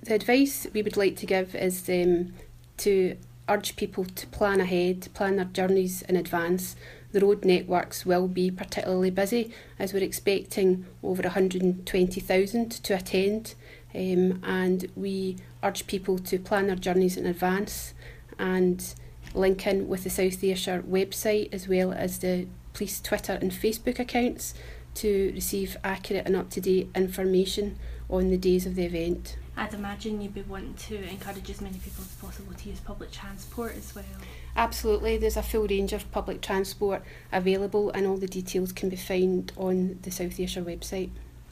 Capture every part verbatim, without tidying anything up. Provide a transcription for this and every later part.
The advice we would like to give is um, to urge people to plan ahead, plan their journeys in advance. The road networks will be particularly busy, as we're expecting over one hundred twenty thousand to attend, um, and we urge people to plan their journeys in advance and link in with the South Ayrshire website as well as the police Twitter and Facebook accounts to receive accurate and up-to-date information on the days of the event. I'd imagine you'd be wanting to encourage as many people as possible to use public transport as well. Absolutely, there's a full range of public transport available and all the details can be found on the South Ayrshire website.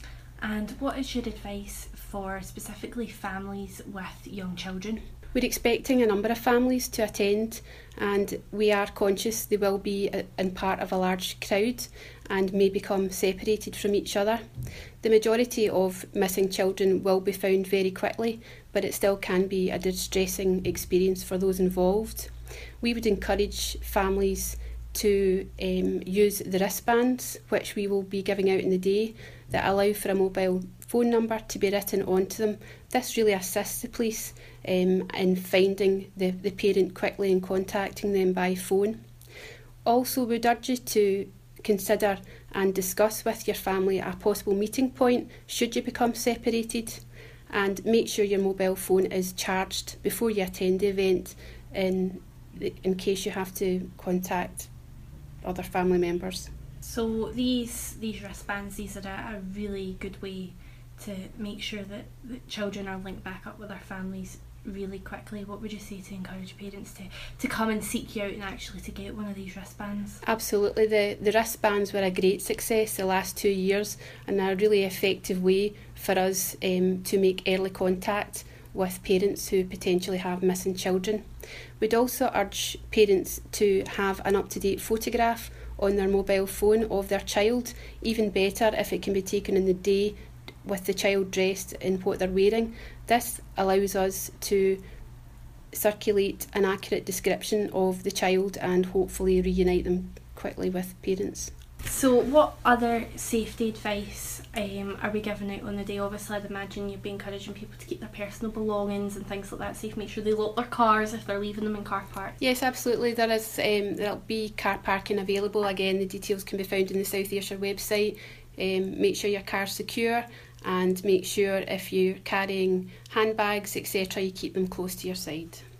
And what is your advice for specifically families with young children? We're expecting a number of families to attend, and we are conscious they will be in part of a large crowd and may become separated from each other. The majority of missing children will be found very quickly, but it still can be a distressing experience for those involved. We would encourage families to um, use the wristbands, which we will be giving out in the day, that allow for a mobile phone number to be written onto them. This really assists the police um, in finding the, the parent quickly and contacting them by phone. Also, we'd urge you to consider and discuss with your family a possible meeting point should you become separated, and make sure your mobile phone is charged before you attend the event in, in case you have to contact other family members. So these these wristbands, these are a, a really good way to make sure that, that children are linked back up with their families really quickly. What would you say to encourage parents to, to come and seek you out and actually to get one of these wristbands? Absolutely, the, the wristbands were a great success the last two years and a really effective way for us um, to make early contact with parents who potentially have missing children. We'd also urge parents to have an up-to-date photograph on their mobile phone of their child, even better if it can be taken in the day with the child dressed in what they're wearing. This allows us to circulate an accurate description of the child and hopefully reunite them quickly with parents. So what other safety advice um, are we giving out on the day? Obviously, I'd imagine you'd be encouraging people to keep their personal belongings and things like that safe, make sure they lock their cars if they're leaving them in car parks. Yes, absolutely. There is um, there'll be car parking available. Again, the details can be found in the South Ayrshire website. Um, make sure your car's secure, and make sure if you're carrying handbags, et cetera, you keep them close to your side.